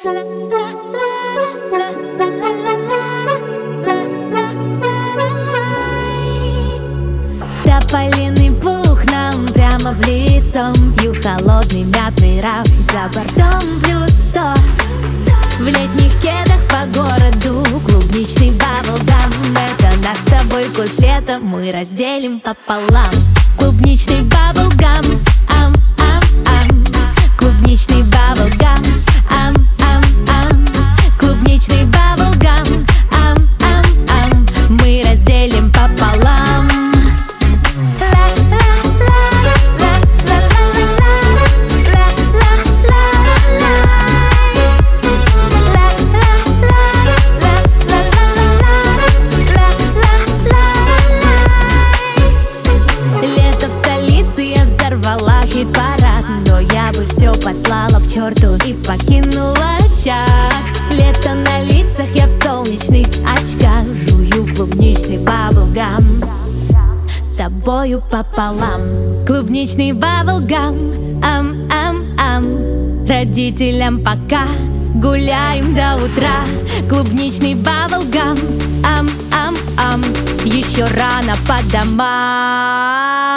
Тополиный пух нам прямо в лицо. Пью холодный мятный раф, за бортом +100. В летних кедах по городу клубничный баблгам. Это наш с тобой вкус лета, мы разделим пополам. Клубничный баблгам, ам-ам-ам. Клубничный баблгам, ам-ам-ам. Клубничный баблгам, ам-ам-ам. Мы разделим пополам. Хит-парад, но я бы все послала к черту и покинула чат. Лето на лицах, я в солнечных очках. Жую клубничный баблгам с тобою пополам. Клубничный баблгам, ам-ам-ам. Родителям пока, гуляем до утра. Клубничный баблгам, ам-ам-ам. Еще рано по домам.